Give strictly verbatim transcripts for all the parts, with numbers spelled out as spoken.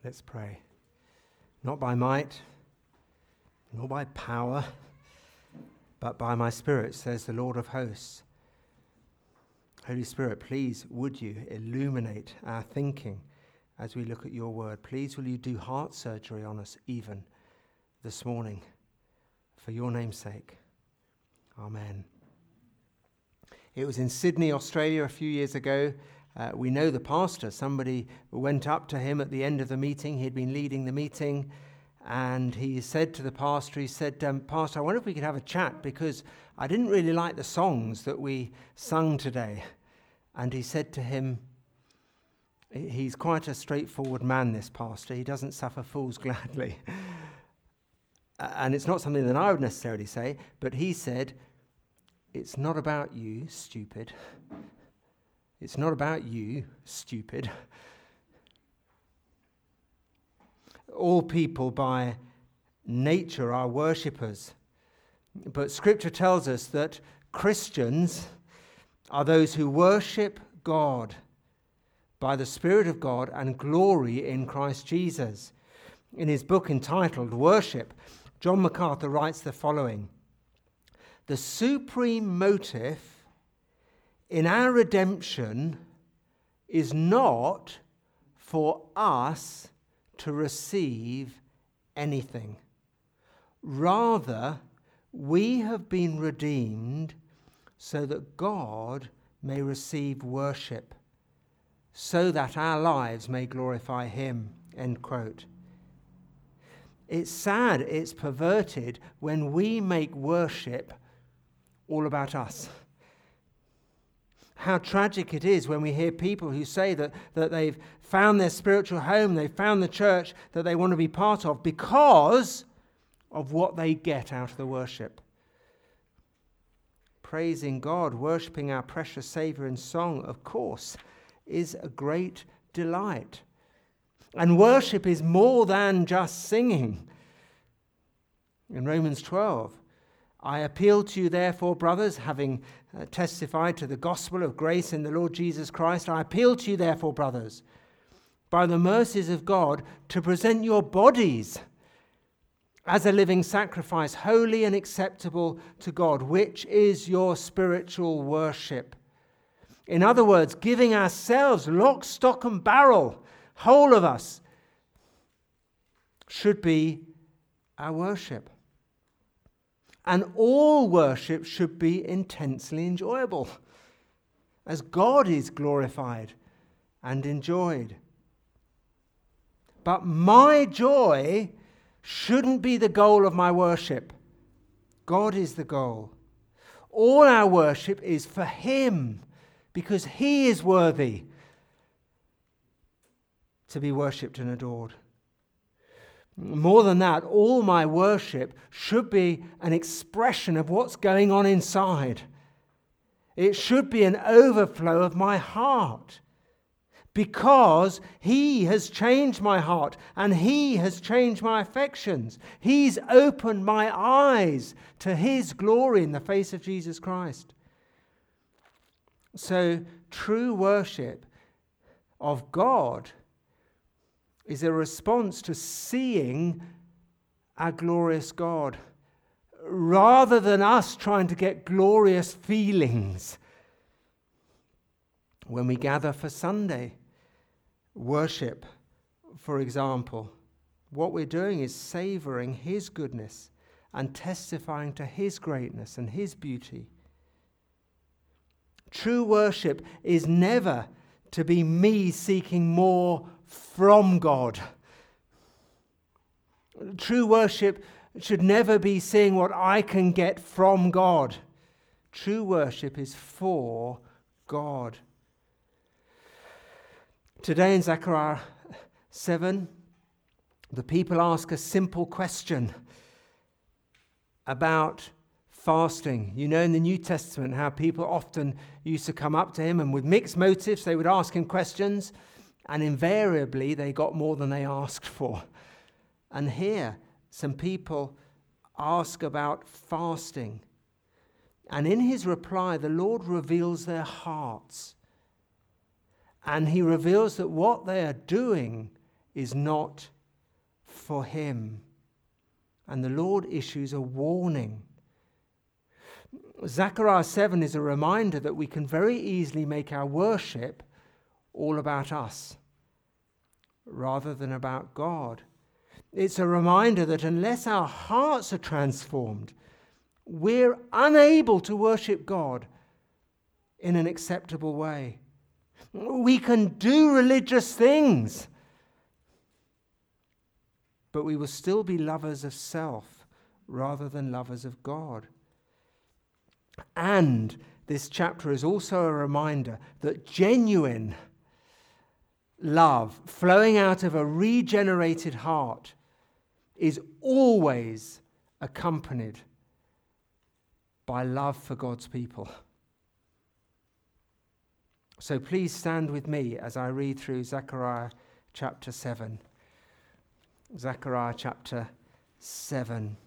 Let's pray. Not by might, nor by power, but by my Spirit, says the Lord of hosts. Holy Spirit, please would you illuminate our thinking as we look at your word. Please will you do heart surgery on us even this morning, for your name's sake. Amen. It was in Sydney, Australia a few years ago. Uh, we know the pastor. Somebody went up to him at the end of the meeting. He'd been leading the meeting, and he said to the pastor, he said, um, Pastor, I wonder if we could have a chat, because I didn't really like the songs that we sung today. And he said to him, he's quite a straightforward man, this pastor. He doesn't suffer fools gladly. And it's not something that I would necessarily say, but he said, it's not about you, stupid. It's not about you, stupid. All people by nature are worshippers. But Scripture tells us that Christians are those who worship God by the Spirit of God and glory in Christ Jesus. In his book entitled Worship, John MacArthur writes the following: the supreme motive in our redemption is not for us to receive anything. Rather, we have been redeemed so that God may receive worship, so that our lives may glorify him. End quote. It's sad, it's perverted when we make worship all about us. How tragic it is when we hear people who say that, that they've found their spiritual home, they've found the church that they want to be part of because of what they get out of the worship. Praising God, worshipping our precious Saviour in song, of course, is a great delight. And worship is more than just singing. In Romans twelve, I appeal to you, therefore, brothers, having uh, testified to the gospel of grace in the Lord Jesus Christ, I appeal to you, therefore, brothers, by the mercies of God, to present your bodies as a living sacrifice, holy and acceptable to God, which is your spiritual worship. In other words, giving ourselves lock, stock, and barrel, whole of us, should be our worship. And all worship should be intensely enjoyable, as God is glorified and enjoyed. But my joy shouldn't be the goal of my worship. God is the goal. All our worship is for him, because he is worthy to be worshipped and adored. More than that, all my worship should be an expression of what's going on inside. It should be an overflow of my heart, because he has changed my heart and he has changed my affections. He's opened my eyes to his glory in the face of Jesus Christ. So true worship of God is a response to seeing our glorious God, rather than us trying to get glorious feelings. When we gather for Sunday worship, for example, what we're doing is savouring his goodness and testifying to his greatness and his beauty. True worship is never to be me seeking more from God. True worship should never be seeing what I can get from God. True worship is for God. Today in Zechariah seven, the people ask a simple question about fasting. You know, in the New Testament, how people often used to come up to him and with mixed motives, they would ask him questions, and invariably they got more than they asked for. And here, some people ask about fasting. And in his reply, the Lord reveals their hearts. And he reveals that what they are doing is not for him. And the Lord issues a warning. Zechariah seven is a reminder that we can very easily make our worship all about us rather than about God. It's a reminder that unless our hearts are transformed, we're unable to worship God in an acceptable way. We can do religious things, but we will still be lovers of self rather than lovers of God. And this chapter is also a reminder that genuine love flowing out of a regenerated heart is always accompanied by love for God's people. So please stand with me as I read through Zechariah chapter seven. Zechariah chapter seven.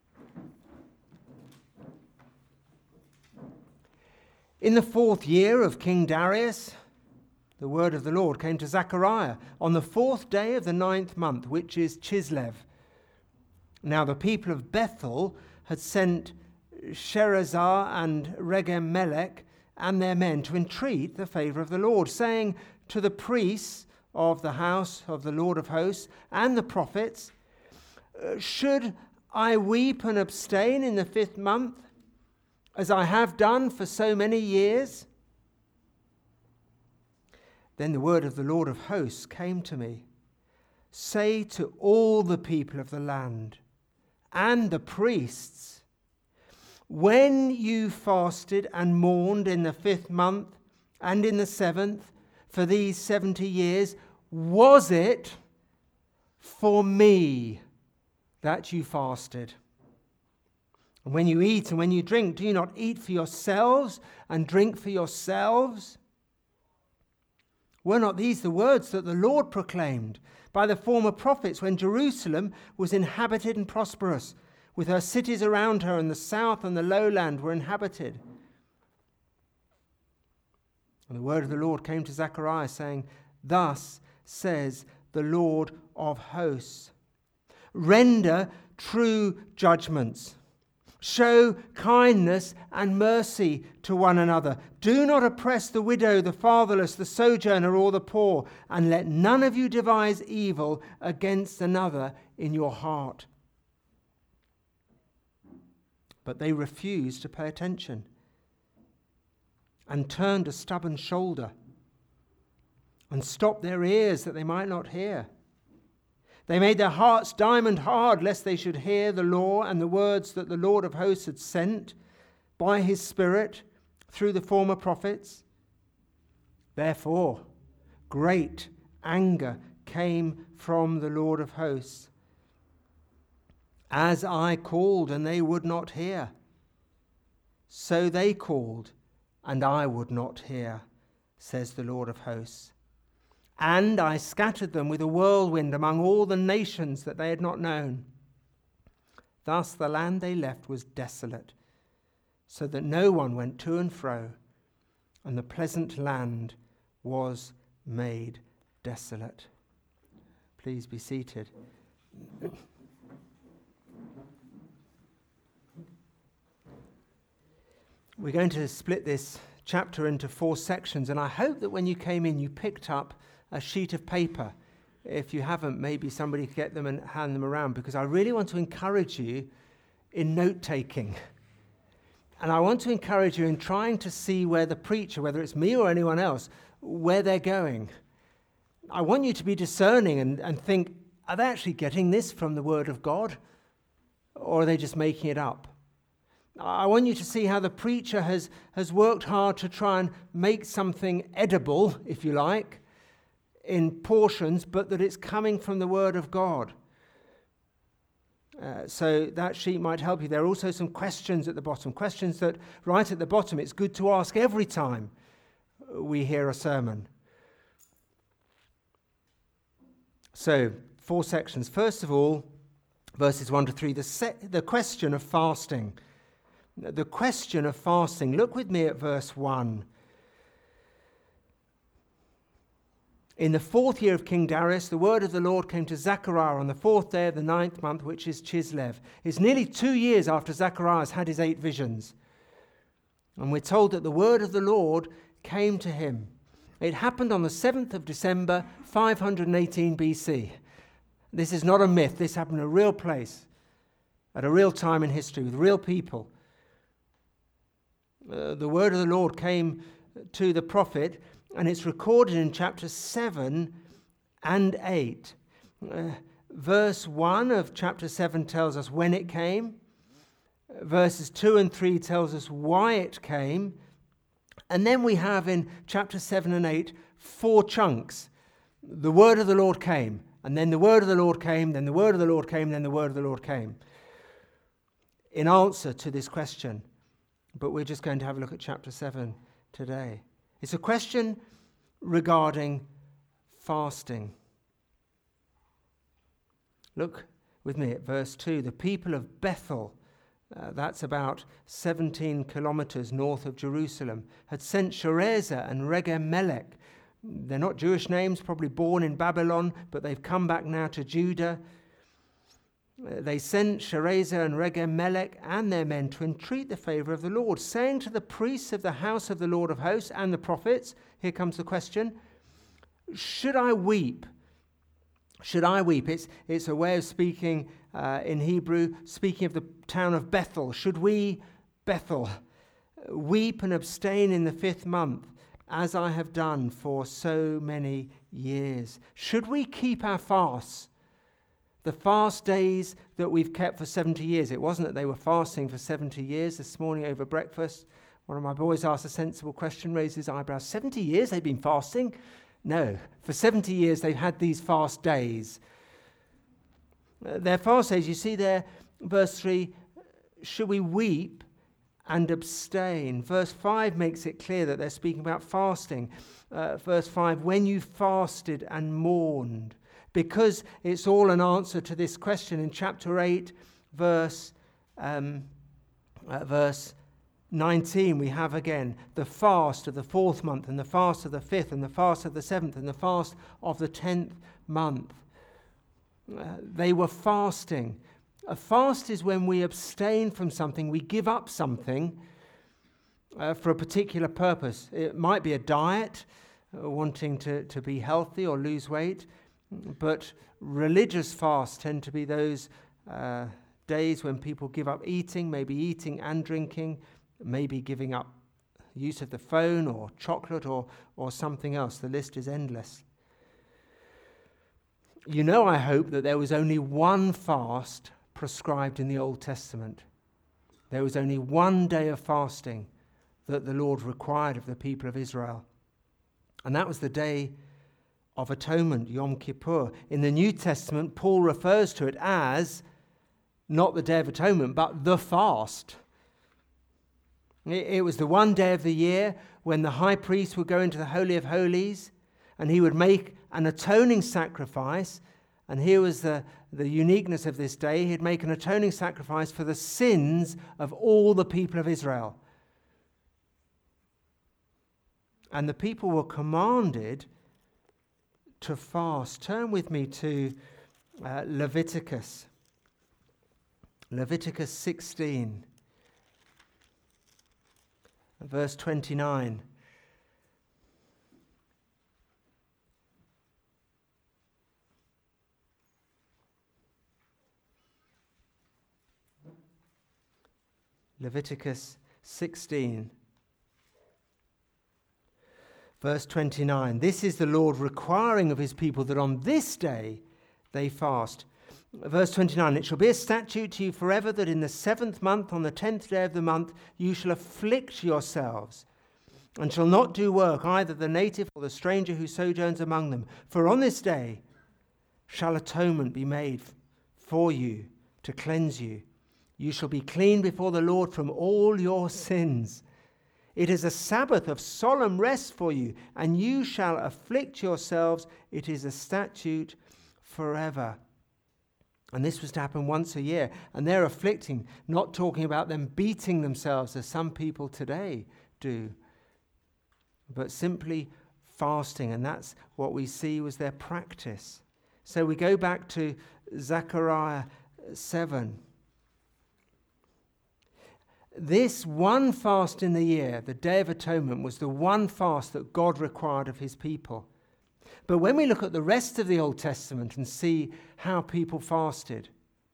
In the fourth year of King Darius, the word of the Lord came to Zechariah on the fourth day of the ninth month, which is Chislev. Now the people of Bethel had sent Sherazar and Regem-melech and their men to entreat the favour of the Lord, saying to the priests of the house of the Lord of hosts and the prophets, should I weep and abstain in the fifth month, as I have done for so many years? Then the word of the Lord of hosts came to me. Say to all the people of the land and the priests, when you fasted and mourned in the fifth month and in the seventh for these seventy years, was it for me that you fasted? And when you eat and when you drink, do you not eat for yourselves and drink for yourselves? Were not these the words that the Lord proclaimed by the former prophets when Jerusalem was inhabited and prosperous, with her cities around her, and the south and the lowland were inhabited? And the word of the Lord came to Zechariah, saying, thus says the Lord of hosts, render true judgments. Show kindness and mercy to one another. Do not oppress the widow, the fatherless, the sojourner, or the poor, and let none of you devise evil against another in your heart. But they refused to pay attention and turned a stubborn shoulder and stopped their ears that they might not hear. They made their hearts diamond hard, lest they should hear the law and the words that the Lord of hosts had sent by his Spirit through the former prophets. Therefore, great anger came from the Lord of hosts, as I called and they would not hear. So they called and I would not hear, says the Lord of hosts. And I scattered them with a whirlwind among all the nations that they had not known. Thus the land they left was desolate, so that no one went to and fro, and the pleasant land was made desolate. Please be seated. We're going to split this chapter into four sections, and I hope that when you came in you picked up a sheet of paper. If you haven't, maybe somebody could get them and hand them around, because I really want to encourage you in note-taking. And I want to encourage you in trying to see where the preacher, whether it's me or anyone else, where they're going. I want you to be discerning and, and think, are they actually getting this from the Word of God? Or are they just making it up? I want you to see how the preacher has, has worked hard to try and make something edible, if you like, in portions, but that it's coming from the Word of God. Uh, so that sheet might help you. There are also some questions at the bottom, questions that right at the bottom it's good to ask every time we hear a sermon. So, four sections. First of all, verses one to three, the, se- the question of fasting. The question of fasting. Look with me at verse one. In the fourth year of King Darius, the word of the Lord came to Zechariah on the fourth day of the ninth month, which is Chislev. It's nearly two years after Zechariah had his eight visions. And we're told that the word of the Lord came to him. It happened on the seventh of December, five hundred eighteen B C. This is not a myth. This happened in a real place, at a real time in history, with real people. Uh, the word of the Lord came to the prophet, and it's recorded in chapter seven and eight. Uh, verse one of chapter seven tells us when it came. Verses two and three tells us why it came. And then we have in chapter seven and eight four chunks. The word of the Lord came, and then the word of the Lord came, then the word of the Lord came, then the word of the Lord came. In answer to this question, but we're just going to have a look at chapter seven today. It's a question regarding fasting. Look with me at verse two. The people of Bethel, uh, that's about seventeen kilometers north of Jerusalem, had sent Sharezer and Regem-melech. They're not Jewish names, probably born in Babylon, but they've come back now to Judah. Uh, they sent Sharezer and Regem-melech and their men to entreat the favor of the Lord, saying to the priests of the house of the Lord of hosts and the prophets, here comes the question, should I weep? Should I weep? It's, it's a way of speaking uh, in Hebrew, speaking of the town of Bethel. Should we, Bethel, weep and abstain in the fifth month, as I have done for so many years? Should we keep our fasts, the fast days that we've kept for seventy years? It wasn't that they were fasting for seventy years. This morning over breakfast, one of my boys asked a sensible question, raised his eyebrows. seventy years they've been fasting? No, for seventy years they've had these fast days. Uh, their fast days, you see there, verse three, should we weep and abstain? Verse five makes it clear that they're speaking about fasting. Uh, verse five, when you fasted and mourned, because it's all an answer to this question in chapter eight, verse, um, uh, verse nineteen, we have again the fast of the fourth month, and the fast of the fifth, and the fast of the seventh, and the fast of the tenth month. Uh, they were fasting. A fast is when we abstain from something, we give up something uh, for a particular purpose. It might be a diet, uh, wanting to, to be healthy or lose weight, but religious fasts tend to be those uh, days when people give up eating, maybe eating and drinking, maybe giving up use of the phone or chocolate or, or something else. The list is endless. You know, I hope that there was only one fast prescribed in the Old Testament. There was only one day of fasting that the Lord required of the people of Israel. And that was the Day of Atonement, Yom Kippur. In the New Testament, Paul refers to it as not the Day of Atonement, but the fast. It was the one day of the year when the high priest would go into the Holy of Holies and he would make an atoning sacrifice. And here was the, the uniqueness of this day. He'd make an atoning sacrifice for the sins of all the people of Israel. And the people were commanded to fast. Turn with me to uh, Leviticus. Leviticus sixteen. Verse twenty-nine. Leviticus sixteen. Verse twenty-nine. This is the Lord requiring of his people that on this day they fast. Verse twenty-nine, it shall be a statute to you forever that in the seventh month, on the tenth day of the month, you shall afflict yourselves, and shall not do work, either the native or the stranger who sojourns among them. For on this day shall atonement be made for you to cleanse you. You shall be clean before the Lord from all your sins. It is a Sabbath of solemn rest for you, and you shall afflict yourselves. It is a statute forever. And this was to happen once a year. And they're afflicting, not talking about them beating themselves as some people today do, but simply fasting, and that's what we see was their practice. So we go back to Zechariah seven. This one fast in the year, the Day of Atonement, was the one fast that God required of his people. But when we look at the rest of the Old Testament and see how people fasted,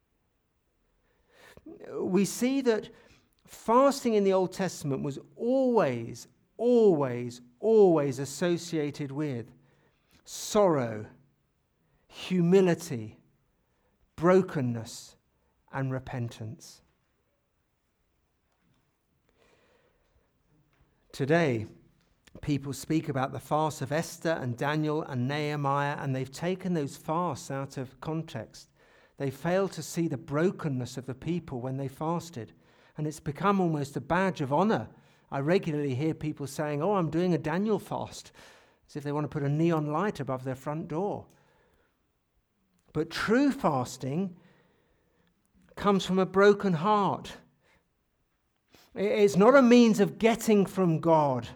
we see that fasting in the Old Testament was always, always, always associated with sorrow, humility, brokenness, and repentance. Today, people speak about the fasts of Esther and Daniel and Nehemiah, and they've taken those fasts out of context. They fail to see the brokenness of the people when they fasted, and it's become almost a badge of honor. I regularly hear people saying, oh, I'm doing a Daniel fast, as if they want to put a neon light above their front door. But true fasting comes from a broken heart. It's not a means of getting from God.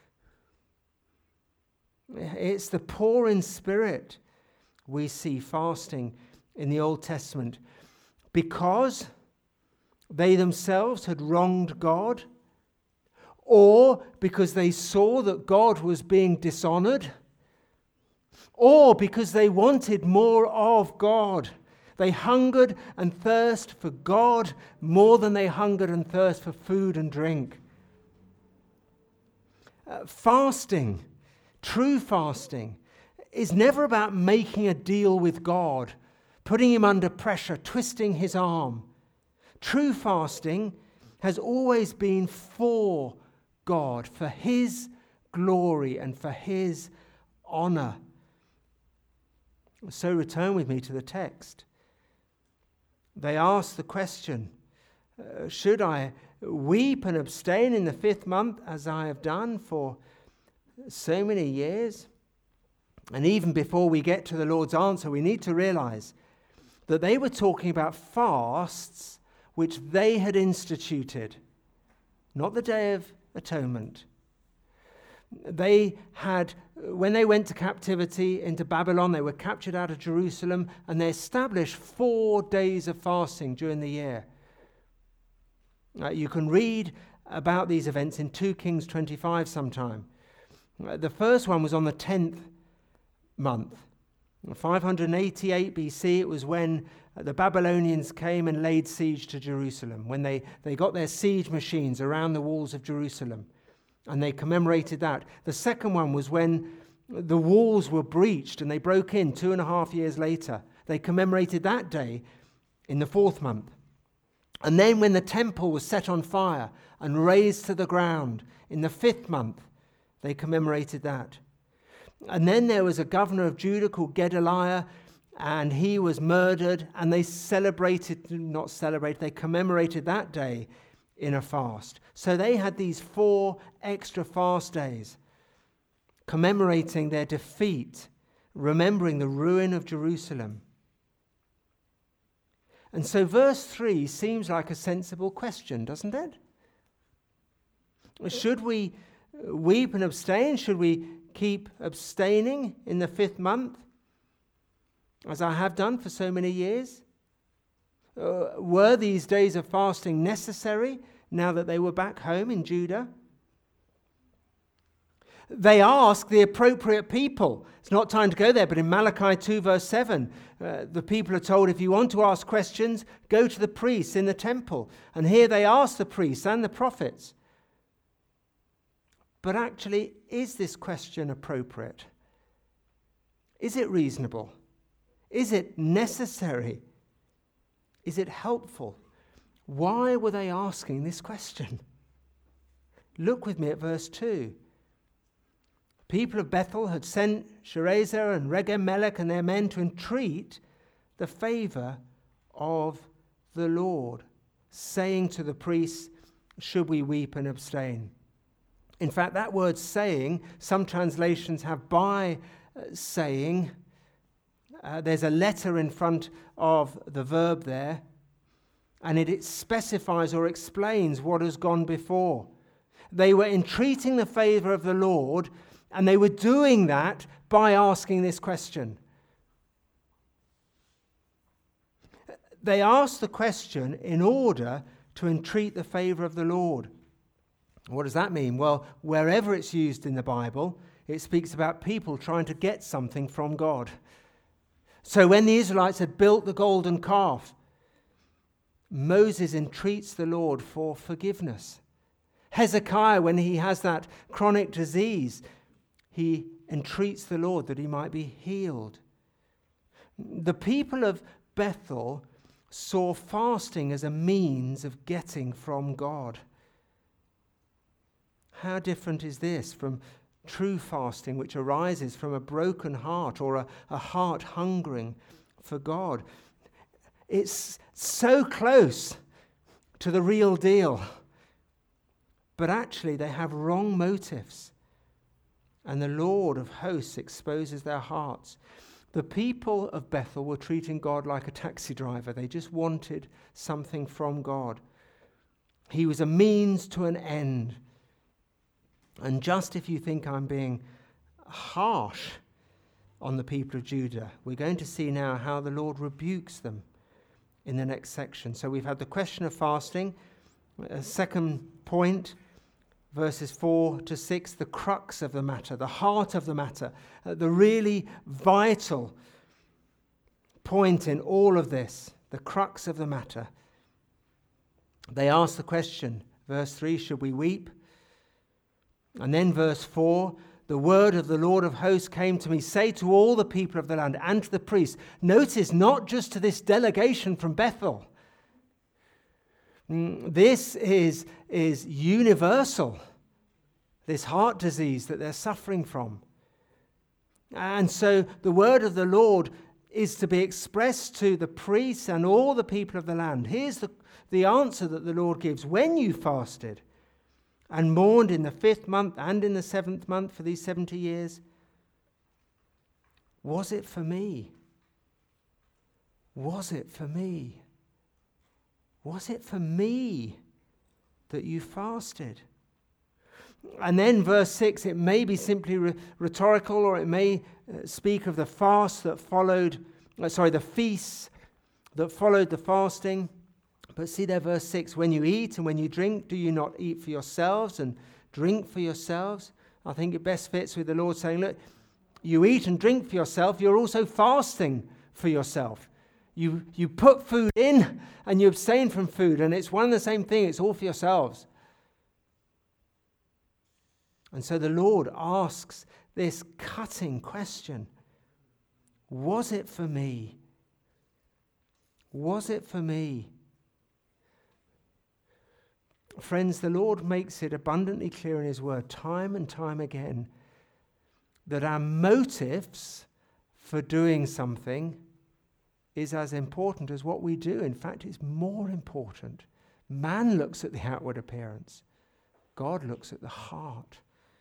It's the poor in spirit we see fasting in the Old Testament because they themselves had wronged God, or because they saw that God was being dishonored, or because they wanted more of God. They hungered and thirsted for God more than they hungered and thirsted for food and drink. Uh, fasting, true fasting, is never about making a deal with God, putting him under pressure, twisting his arm. True fasting has always been for God, for his glory and for his honor. So return with me to the text. They ask the question, uh, should I weep and abstain in the fifth month as I have done for so many years? And even before we get to the Lord's answer, we need to realize that they were talking about fasts which they had instituted, not the Day of Atonement. They had, when they went to captivity into Babylon, they were captured out of Jerusalem, and they established four days of fasting during the year. Uh, you can read about these events in Second Kings twenty-five sometime. Uh, the first one was on the tenth month. five hundred eighty-eight B C, it was when the Babylonians came and laid siege to Jerusalem, when they, they got their siege machines around the walls of Jerusalem. And they commemorated that. The second one was when the walls were breached and they broke in two and a half years later. They commemorated that day in the fourth month. And then when the temple was set on fire and razed to the ground in the fifth month, they commemorated that. And then there was a governor of Judah called Gedaliah, and he was murdered, and they celebrated, not celebrated, they commemorated that day in a fast. So they had these four extra fast days commemorating their defeat, remembering the ruin of Jerusalem. And so verse three seems like a sensible question, doesn't it? Should we weep and abstain? Should we keep abstaining in the fifth month, as I have done for so many years? Uh, were these days of fasting necessary now that they were back home in Judah? They ask the appropriate people. It's not time to go there, but in Malachi two verse seven, uh, the people are told, if you want to ask questions, go to the priests in the temple. And here they ask the priests and the prophets. But actually, is this question appropriate? Is it reasonable? Is it necessary? Is it helpful? Why were they asking this question? Look with me at verse two. People of Bethel had sent Sharezer and Regem-Melech and their men to entreat the favor of the Lord, saying to the priests, should we weep and abstain? In fact, that word saying, some translations have by uh, saying. Uh, there's a letter in front of the verb there, and it, it specifies or explains what has gone before. They were entreating the favor of the Lord And they were doing that by asking this question. They asked the question in order to entreat the favour of the Lord. What does that mean? Well, wherever it's used in the Bible, it speaks about people trying to get something from God. So when the Israelites had built the golden calf, Moses entreats the Lord for forgiveness. Hezekiah, when he has that chronic disease, he entreats the Lord that he might be healed. The people of Bethel saw fasting as a means of getting from God. How different is this from true fasting, which arises from a broken heart or a, a heart hungering for God? It's so close to the real deal, but actually they have wrong motives, and the Lord of hosts exposes their hearts. The people of Bethel were treating God like a taxi driver. They just wanted something from God. He was a means to an end. And just if you think I'm being harsh on the people of Judah, we're going to see now how the Lord rebukes them in the next section. So we've had the question of fasting. A second point, verses four to six, the crux of the matter, the heart of the matter, uh, the really vital point in all of this, the crux of the matter. They ask the question, verse three, should we weep? And then verse four, the word of the Lord of hosts came to me, say to all the people of the land and to the priests. Notice, not just to this delegation from Bethel. This is, is universal, this heart disease that they're suffering from. And so the word of the Lord is to be expressed to the priests and all the people of the land. Here's the, the answer that the Lord gives. When you fasted and mourned in the fifth month and in the seventh month for these seventy years, was it for me? Was it for me? Was it for me that you fasted? And then verse six, it may be simply re- rhetorical, or it may uh, speak of the fast that followed, uh, sorry, the feasts that followed the fasting. But see there, verse six, when you eat and when you drink, do you not eat for yourselves and drink for yourselves? I think it best fits with the Lord saying, look, you eat and drink for yourself, you're also fasting for yourself. You, you put food in and you abstain from food, and it's one and the same thing, it's all for yourselves. And so the Lord asks this cutting question. Was it for me? Was it for me? Friends, the Lord makes it abundantly clear in his word time and time again that our motives for doing something is as important as what we do. In fact, it's more important. Man looks at the outward appearance. God looks at the heart.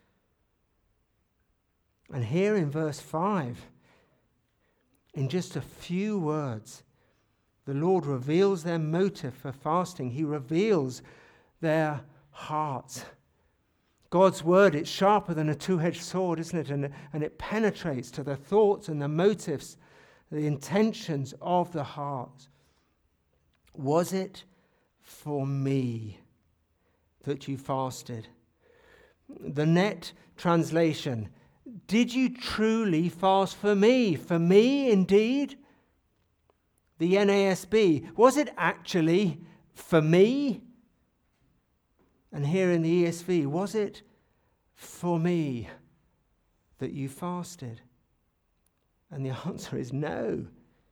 And here in verse five, in just a few words, the Lord reveals their motive for fasting. He reveals their hearts. God's word, it's sharper than a two-edged sword, isn't it? And, and it penetrates to the thoughts and the motives, the intentions of the heart. Was it for me that you fasted? The Net translation, did you truly fast for me? For me, indeed? The N A S B, was it actually for me? And here in the E S V, was it for me that you fasted? And the answer is no.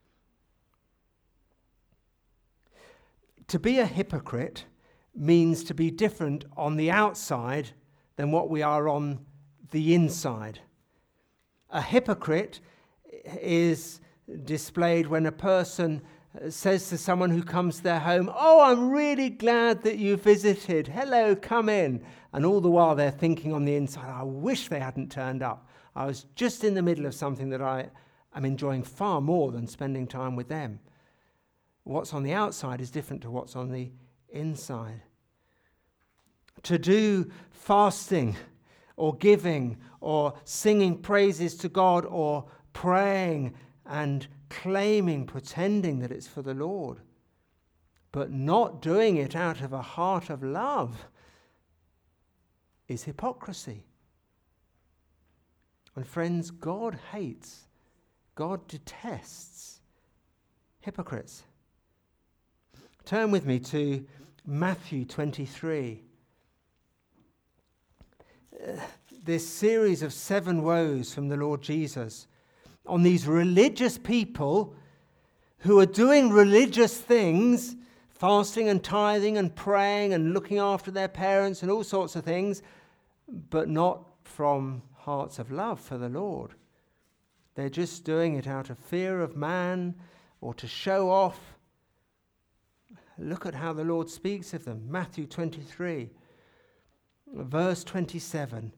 To be a hypocrite means to be different on the outside than what we are on the inside. A hypocrite is displayed when a person says to someone who comes to their home, oh, I'm really glad that you visited. Hello, come in. And all the while they're thinking on the inside, I wish they hadn't turned up. I was just in the middle of something that I am enjoying far more than spending time with them. What's on the outside is different to what's on the inside. To do fasting or giving or singing praises to God or praying and claiming, pretending that it's for the Lord, but not doing it out of a heart of love, is hypocrisy. And friends, God hates, God detests hypocrites. Turn with me to Matthew twenty-three. Uh, this series of seven woes from the Lord Jesus on these religious people who are doing religious things, fasting and tithing and praying and looking after their parents and all sorts of things, but not from hearts of love for the Lord. They're just doing it out of fear of man or to show off. Look at how the Lord speaks of them. Matthew twenty-three, verse twenty-seven.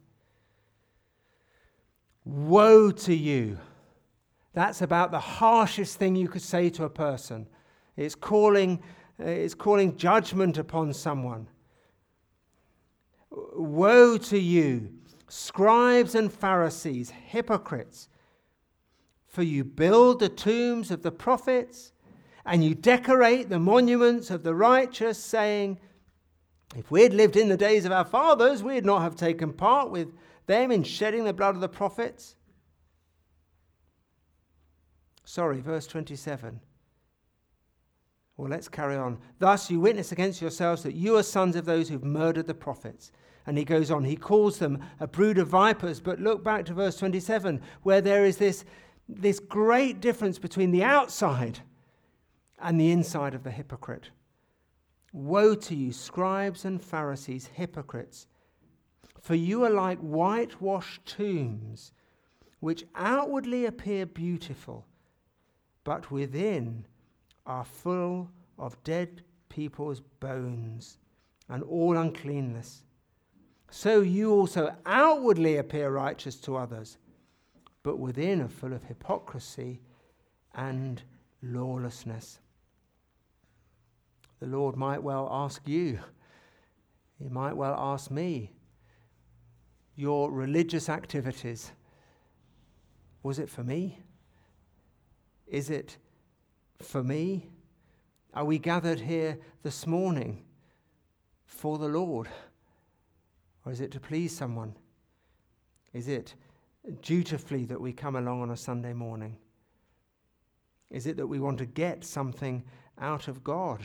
Woe to you. That's about the harshest thing you could say to a person. It's calling, uh, it's calling judgment upon someone. Woe to you, scribes and Pharisees, hypocrites, for you build the tombs of the prophets and you decorate the monuments of the righteous, saying, if we had lived in the days of our fathers, we'd not have taken part with them in shedding the blood of the prophets. Sorry, verse twenty-seven. Well, let's carry on. Thus you witness against yourselves that you are sons of those who've murdered the prophets. And he goes on, he calls them a brood of vipers. But look back to verse twenty-seven, where there is this, this great difference between the outside and the inside of the hypocrite. Woe to you, scribes and Pharisees, hypocrites, for you are like whitewashed tombs, which outwardly appear beautiful, but within are full of dead people's bones and all uncleanness. So you also outwardly appear righteous to others, but within are full of hypocrisy and lawlessness. The Lord might well ask you, he might well ask me, your religious activities, was it for me? Is it for me? Are we gathered here this morning for the Lord? Or is it to please someone? Is it dutifully that we come along on a Sunday morning? Is it that we want to get something out of God?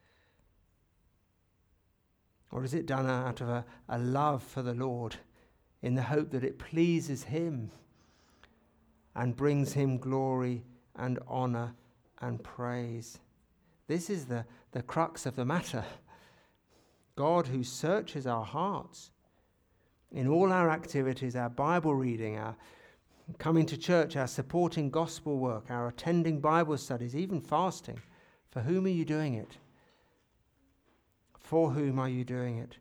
Or is it done out of a, a love for the Lord in the hope that it pleases him and brings him glory and honor and praise? This is the, the crux of the matter. God, who searches our hearts in all our activities, our Bible reading, our coming to church, our supporting gospel work, our attending Bible studies, even fasting. For whom are you doing it? For whom are you doing it?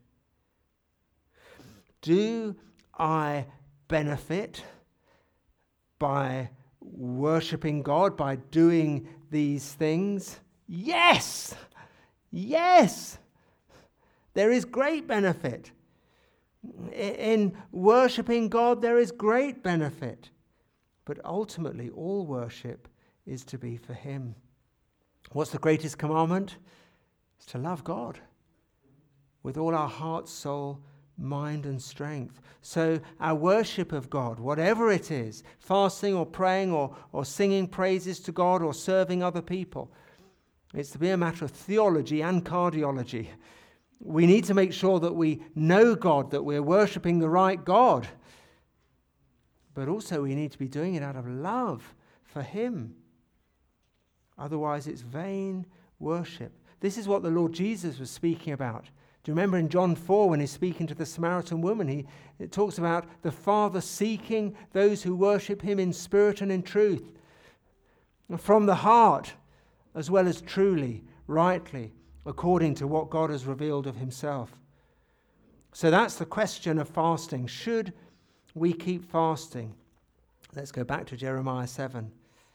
Do I benefit by worshipping God, by doing these things? Yes! Yes! There is great benefit. In worshipping God, there is great benefit. But ultimately, all worship is to be for him. What's the greatest commandment? It's to love God with all our heart, soul, mind, and strength. So our worship of God, whatever it is, fasting or praying or, or singing praises to God or serving other people, it's to be a matter of theology and cardiology. We need to make sure that we know God, that we're worshipping the right God. But also we need to be doing it out of love for him. Otherwise it's vain worship. This is what the Lord Jesus was speaking about. Do you remember in John four when he's speaking to the Samaritan woman, he it talks about the Father seeking those who worship him in spirit and in truth, from the heart, as well as truly, rightly, according to what God has revealed of himself. So that's the question of fasting. Should we keep fasting? Let's go back to Jeremiah seven.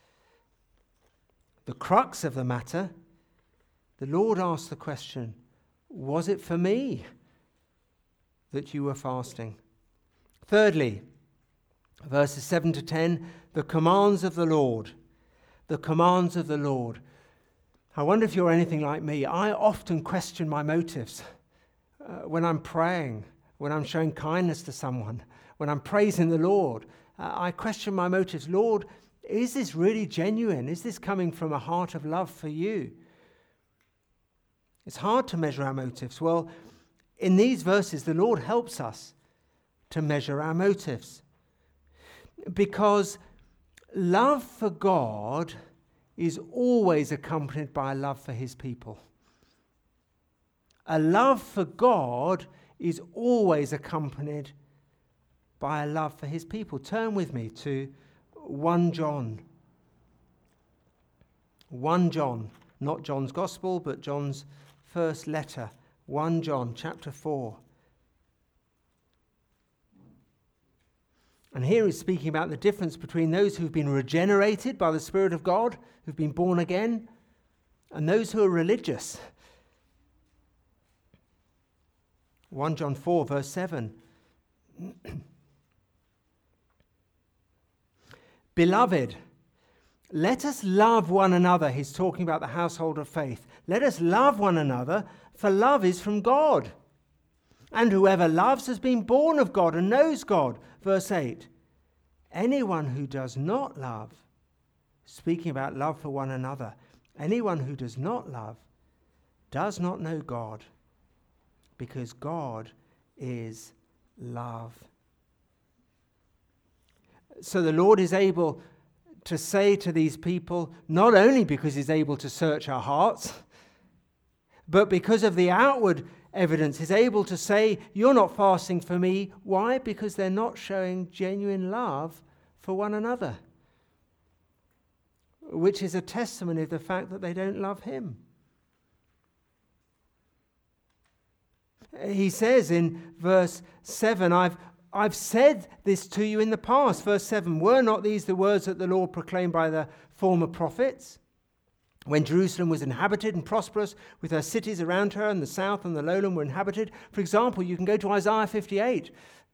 The crux of the matter, the Lord asked the question, was it for me that you were fasting? Thirdly, verses seven to ten, the commands of the Lord. The commands of the Lord. I wonder if you're anything like me. I often question my motives uh, when I'm praying, when I'm showing kindness to someone, when I'm praising the Lord. Uh, I question my motives. Lord, is this really genuine? Is this coming from a heart of love for you? It's hard to measure our motives. Well, in these verses, the Lord helps us to measure our motives. Because love for God is always accompanied by a love for his people. A love for God is always accompanied by a love for his people. Turn with me to First John. First John, not John's Gospel, but John's first letter. First John chapter four. And here he's speaking about the difference between those who've been regenerated by the Spirit of God, who've been born again, and those who are religious. First John four, verse seven. Beloved, let us love one another. He's talking about the household of faith. Let us love one another, for love is from God. And whoever loves has been born of God and knows God. Verse eight. Anyone who does not love, speaking about love for one another, anyone who does not love does not know God, because God is love. So the Lord is able to say to these people, not only because he's able to search our hearts, but because of the outward evidence, he's able to say, you're not fasting for me. Why? Because they're not showing genuine love for one another, which is a testimony of the fact that they don't love him. He says in verse seven, I've I've said this to you in the past. Verse seven, were not these the words that the Lord proclaimed by the former prophets? When Jerusalem was inhabited and prosperous, with her cities around her, and the south and the lowland were inhabited. For example, you can go to Isaiah fifty-eight,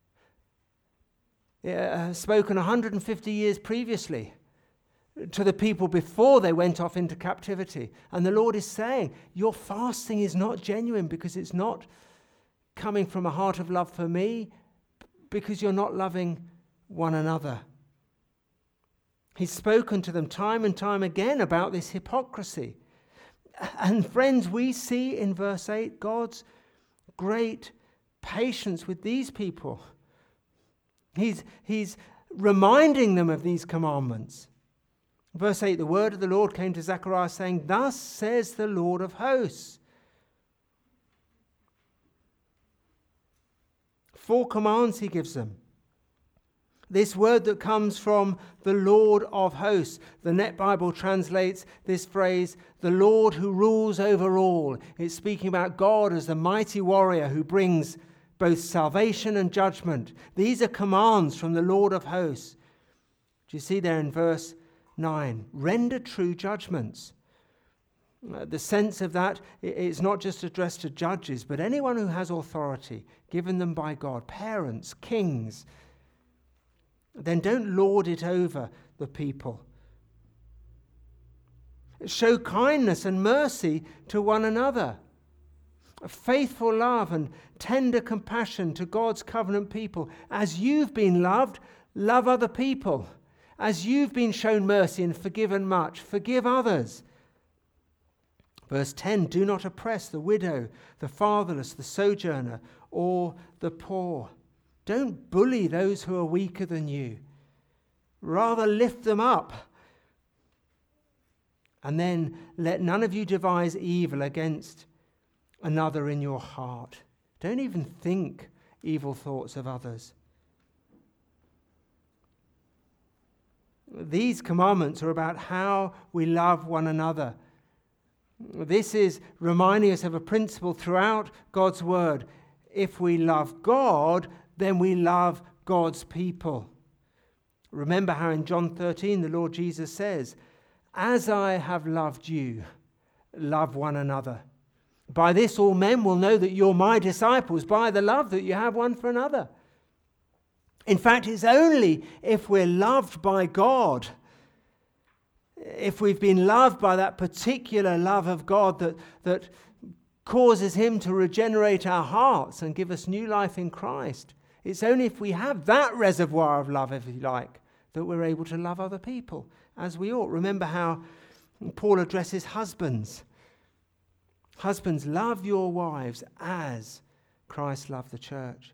uh, spoken one hundred fifty years previously to the people before they went off into captivity. And the Lord is saying, your fasting is not genuine because it's not coming from a heart of love for me, because you're not loving one another. He's spoken to them time and time again about this hypocrisy. And friends, we see in verse eight God's great patience with these people. He's, he's reminding them of these commandments. Verse eight, the word of the Lord came to Zechariah saying, thus says the Lord of hosts. Four commands he gives them. This word that comes from the Lord of hosts. The Net Bible translates this phrase, the Lord who rules over all. It's speaking about God as the mighty warrior who brings both salvation and judgment. These are commands from the Lord of hosts. Do you see there in verse nine? Render true judgments. Uh, the sense of that is not just addressed to judges, but anyone who has authority given them by God, parents, kings. Then don't lord it over the people. Show kindness and mercy to one another. A faithful love and tender compassion to God's covenant people. As you've been loved, love other people. As you've been shown mercy and forgiven much, forgive others. Verse ten, do not oppress the widow, the fatherless, the sojourner, or the poor. Don't bully those who are weaker than you. Rather lift them up. And then let none of you devise evil against another in your heart. Don't even think evil thoughts of others. These commandments are about how we love one another. This is reminding us of a principle throughout God's word. If we love God, then we love God's people. Remember how in John thirteen the Lord Jesus says, as I have loved you, love one another. By this all men will know that you're my disciples, by the love that you have one for another. In fact, it's only if we're loved by God, if we've been loved by that particular love of God that, that causes him to regenerate our hearts and give us new life in Christ. It's only if we have that reservoir of love, if you like, that we're able to love other people as we ought. Remember how Paul addresses husbands. Husbands, love your wives as Christ loved the church.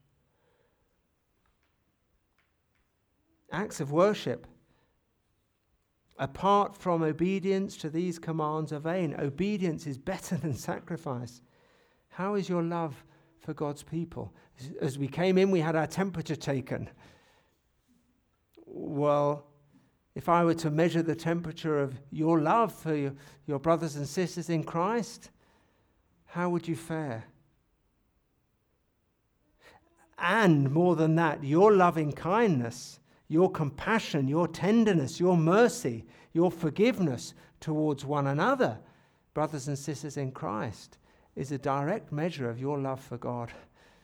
Acts of worship, apart from obedience to these commands, are vain. Obedience is better than sacrifice. How is your love for God's people? As we came in, we had our temperature taken. Well, if I were to measure the temperature of your love for your, your brothers and sisters in Christ, how would you fare? And more than that, your loving kindness, your compassion, your tenderness, your mercy, your forgiveness towards one another, brothers and sisters in Christ, is a direct measure of your love for God.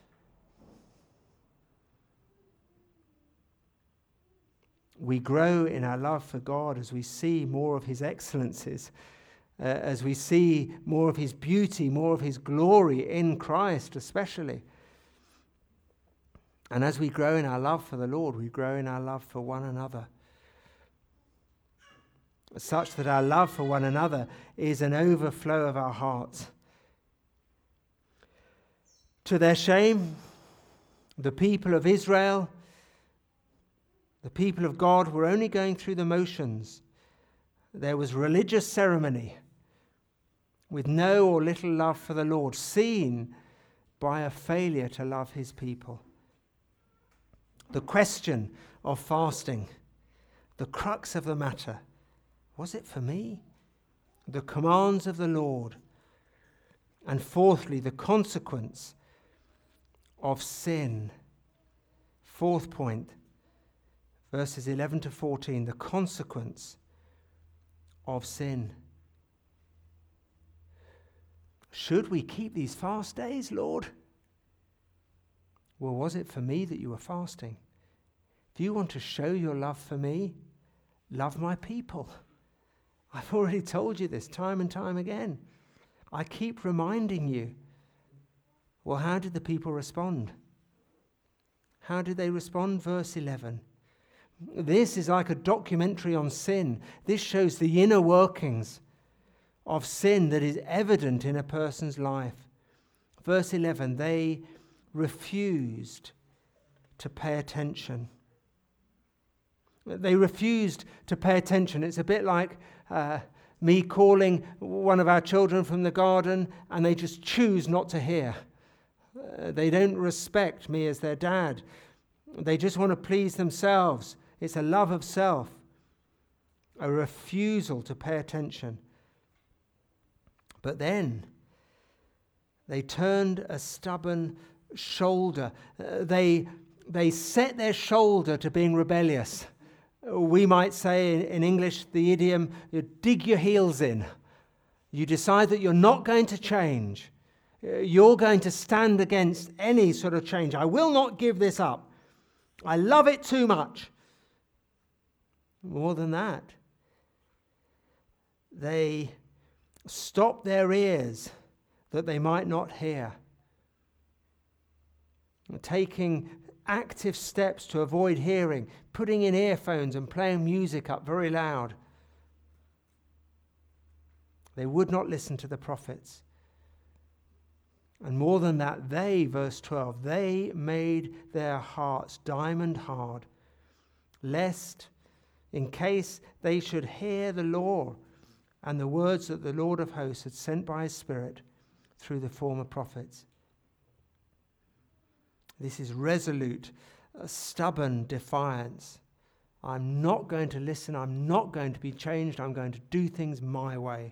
We grow in our love for God as we see more of his excellencies, uh, as we see more of his beauty, more of his glory in Christ especially. And as we grow in our love for the Lord, we grow in our love for one another, such that our love for one another is an overflow of our hearts. To their shame, the people of Israel, the people of God, were only going through the motions. There was religious ceremony with no or little love for the Lord, seen by a failure to love his people. The question of fasting, the crux of the matter, was it for me? The commands of the Lord. And fourthly, the consequence of sin. Fourth point, verses eleven to fourteen, the consequence of sin. Should we keep these fast days, Lord? Well, was it for me that you were fasting? Do you want to show your love for me? Love my people. I've already told you this time and time again. I keep reminding you. Well, how did the people respond? How did they respond? Verse eleven. This is like a documentary on sin. This shows the inner workings of sin that is evident in a person's life. Verse eleven, they refused to pay attention. They refused to pay attention. It's a bit like uh, me calling one of our children from the garden and they just choose not to hear. Uh, they don't respect me as their dad. They just want to please themselves. It's a love of self, a refusal to pay attention. But then they turned a stubborn shoulder. Uh, they, they set their shoulder to being rebellious. We might say in, in English, the idiom, you dig your heels in. You decide that you're not going to change. Uh, you're going to stand against any sort of change. I will not give this up. I love it too much. More than that, they stopped their ears that they might not hear, taking active steps to avoid hearing, putting in earphones and playing music up very loud. They would not listen to the prophets. And more than that, they, verse twelve, they made their hearts diamond hard, lest in case they should hear the law and the words that the Lord of hosts had sent by his Spirit through the former prophets. This is resolute, uh, stubborn defiance. I'm not going to listen. I'm not going to be changed. I'm going to do things my way.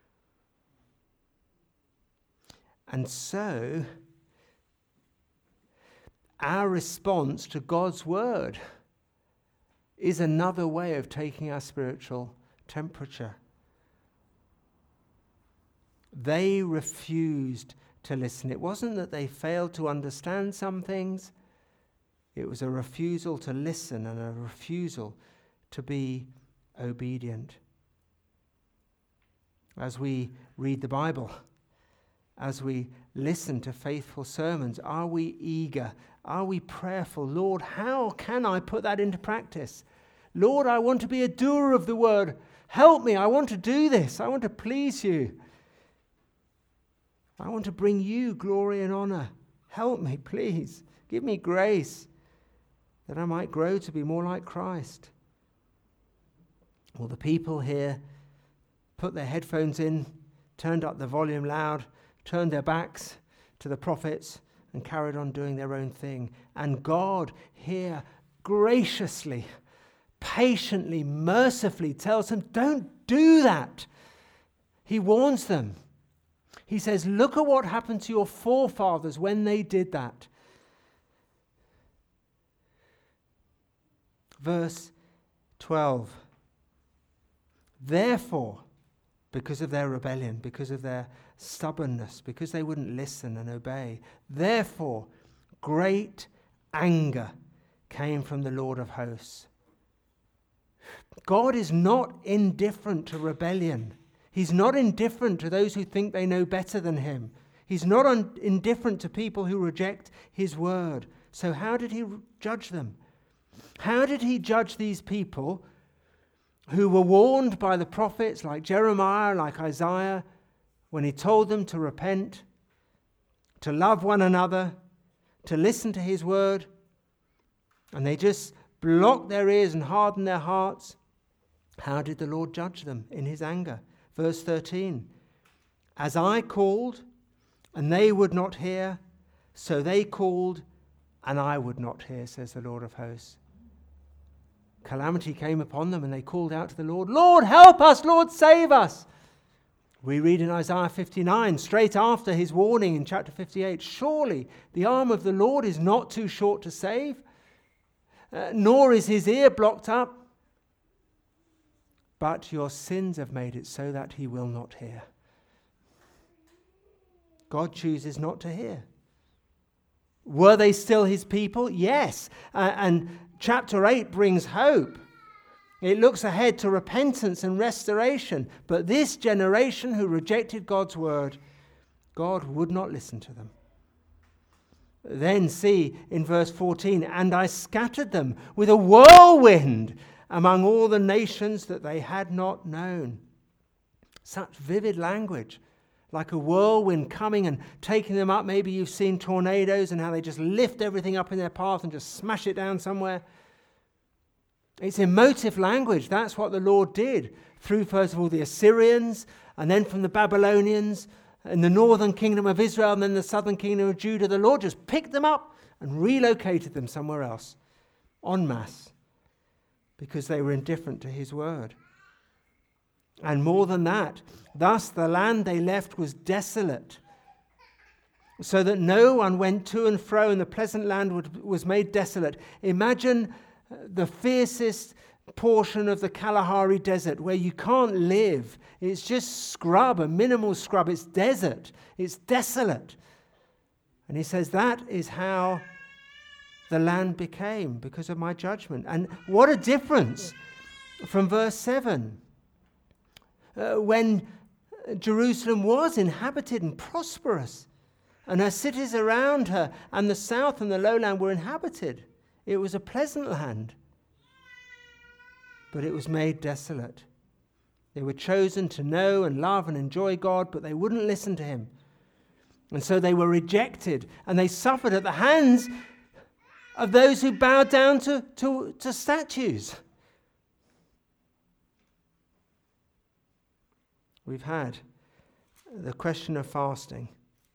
And so, our response to God's word is another way of taking our spiritual temperature. They refused to listen. It wasn't that they failed to understand some things. It was a refusal to listen and a refusal to be obedient. As we read the Bible, as we listen to faithful sermons, are we eager? Are we prayerful? Lord, how can I put that into practice? Lord, I want to be a doer of the word. Help me. I want to do this. I want to please you. I want to bring you glory and honor. Help me, please. Give me grace that I might grow to be more like Christ. Well, the people here put their headphones in, turned up the volume loud, turned their backs to the prophets and carried on doing their own thing. And God here graciously, patiently, mercifully tells them, don't do that. He warns them. He says, look at what happened to your forefathers when they did that. Verse twelve. Therefore, because of their rebellion, because of their stubbornness, because they wouldn't listen and obey, therefore, great anger came from the Lord of hosts. God is not indifferent to rebellion. He's not indifferent to those who think they know better than him. He's not un- indifferent to people who reject his word. So how did he judge them? How did he judge these people who were warned by the prophets like Jeremiah, like Isaiah, when he told them to repent, to love one another, to listen to his word, and they just blocked their ears and hardened their hearts? How did the Lord judge them in his anger? Verse thirteen, as I called, and they would not hear, so they called, and I would not hear, says the Lord of hosts. Calamity came upon them, and they called out to the Lord, Lord, help us, Lord, save us. We read in Isaiah fifty-nine, straight after his warning in chapter fifty-eight, surely the arm of the Lord is not too short to save, uh, nor is his ear blocked up. But your sins have made it so that he will not hear. God chooses not to hear. Were they still his people? Yes. Uh, and chapter eight brings hope. It looks ahead to repentance and restoration. But this generation who rejected God's word, God would not listen to them. Then see in verse fourteen, and I scattered them with a whirlwind among all the nations that they had not known. Such vivid language, like a whirlwind coming and taking them up. Maybe you've seen tornadoes and how they just lift everything up in their path and just smash it down somewhere. It's emotive language. That's what the Lord did through, first of all, the Assyrians, and then from the Babylonians, and the northern kingdom of Israel, and then the southern kingdom of Judah. The Lord just picked them up and relocated them somewhere else, en masse, because they were indifferent to his word. And more than that, thus the land they left was desolate, so that no one went to and fro, and the pleasant land would, was made desolate. Imagine the fiercest portion of the Kalahari Desert where you can't live. It's just scrub, a minimal scrub. It's desert. It's desolate. And he says that is how the land became because of my judgment. And what a difference from verse seven. Uh, when Jerusalem was inhabited and prosperous, and her cities around her and the south and the lowland were inhabited. It was a pleasant land, but it was made desolate. They were chosen to know and love and enjoy God, but they wouldn't listen to him. And so they were rejected, and they suffered at the hands of those who bowed down to, to, to statues. We've had the question of fasting.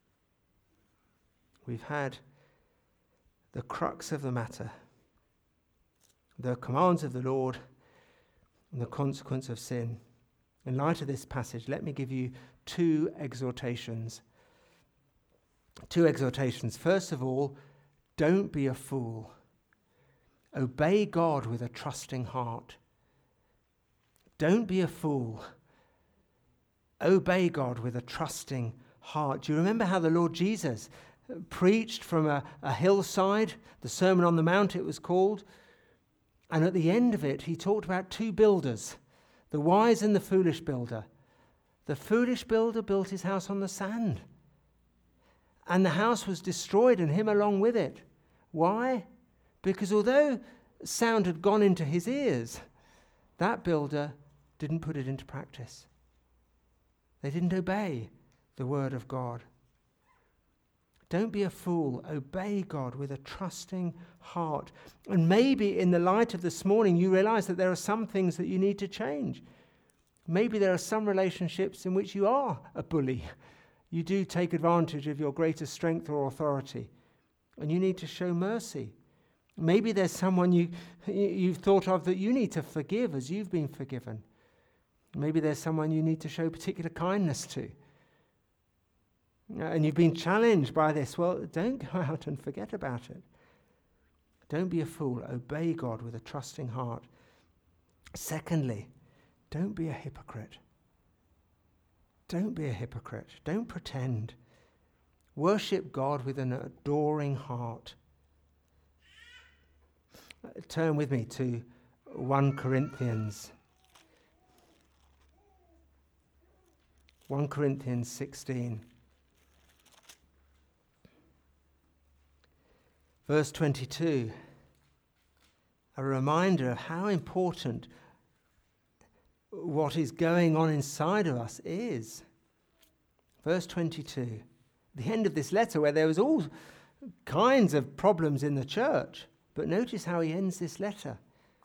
We've had the crux of the matter, the commands of the Lord and the consequence of sin. In light of this passage, let me give you two exhortations. Two exhortations. First of all, don't be a fool. Obey God with a trusting heart. Don't be a fool. Obey God with a trusting heart. Do you remember how the Lord Jesus preached from a, a hillside, the Sermon on the Mount it was called, and at the end of it he talked about two builders, the wise and the foolish builder. The foolish builder built his house on the sand, and the house was destroyed and him along with it. Why? Because although sound had gone into his ears, that builder didn't put it into practice. They didn't obey the word of God. Don't be a fool. Obey God with a trusting heart. And maybe in the light of this morning, you realize that there are some things that you need to change. Maybe there are some relationships in which you are a bully. You do take advantage of your greater strength or authority, and you need to show mercy. Maybe there's someone you, you've thought of that you need to forgive as you've been forgiven. Maybe there's someone you need to show particular kindness to. And you've been challenged by this. Well, don't go out and forget about it. Don't be a fool. Obey God with a trusting heart. Secondly, don't be a hypocrite. Don't be a hypocrite. Don't pretend. Worship God with an adoring heart. Turn with me to First Corinthians. First Corinthians sixteen. Verse twenty-two. A reminder of how important what is going on inside of us is. Verse twenty-two. The end of this letter where there was all kinds of problems in the church. But notice how he ends this letter.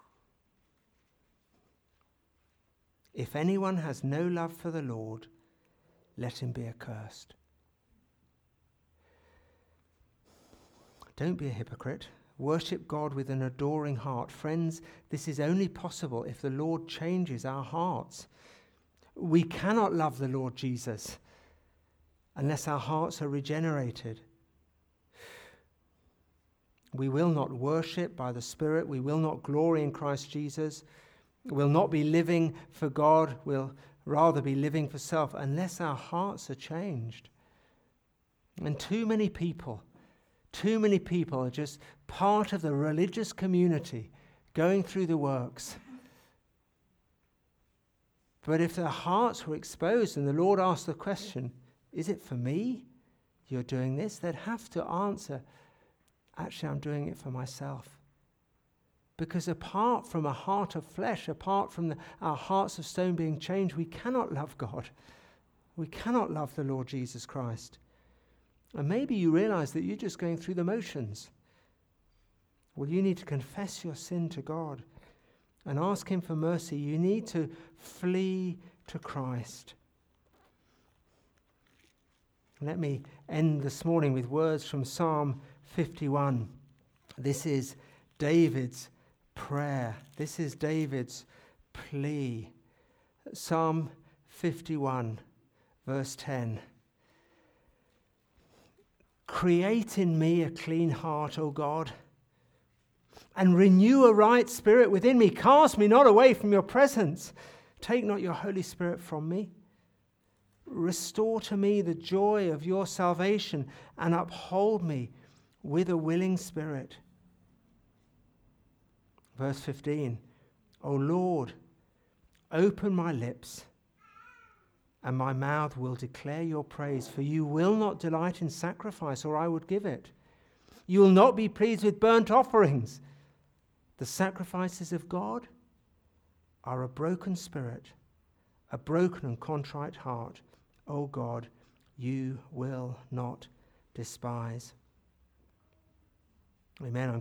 If anyone has no love for the Lord, let him be accursed. Don't be a hypocrite. Worship God with an adoring heart. Friends, this is only possible if the Lord changes our hearts. We cannot love the Lord Jesus unless our hearts are regenerated. We will not worship by the Spirit. We will not glory in Christ Jesus. We'll not be living for God. We'll rather be living for self unless our hearts are changed. And too many people, too many people are just part of the religious community going through the works. But if their hearts were exposed and the Lord asked the question, is it for me you're doing this? They'd have to answer, actually, I'm doing it for myself. Because apart from a heart of flesh, apart from the, our hearts of stone being changed, we cannot love God. We cannot love the Lord Jesus Christ. And maybe you realize that you're just going through the motions. Well, you need to confess your sin to God and ask him for mercy. You need to flee to Christ. Let me end this morning with words from Psalm fifty-one. This is David's prayer. This is David's plea. Psalm fifty-one, verse ten. Create in me a clean heart, O God, and renew a right spirit within me. Cast me not away from your presence. Take not your Holy Spirit from me. Restore to me the joy of your salvation and uphold me with a willing spirit. Verse fifteen, O Lord, open my lips, and my mouth will declare your praise, for you will not delight in sacrifice, or I would give it. You will not be pleased with burnt offerings. The sacrifices of God are a broken spirit, a broken and contrite heart. O God, you will not despise. Amen. I'm